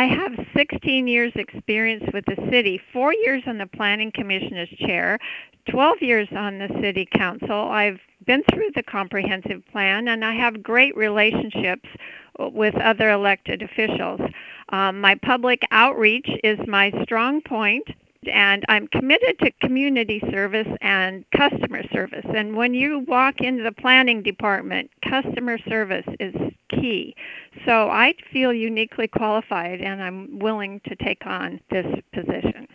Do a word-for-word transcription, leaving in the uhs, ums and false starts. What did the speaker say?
have sixteen years experience with the city, four years on the Planning Commission as chair, twelve years on the City Council. I've been through the comprehensive plan, and I have great relationships with other elected officials. Um, my public outreach is my strong point, and I'm committed to community service and customer service. And when you walk into the planning department, customer service is key. So I feel uniquely qualified, and I'm willing to take on this position.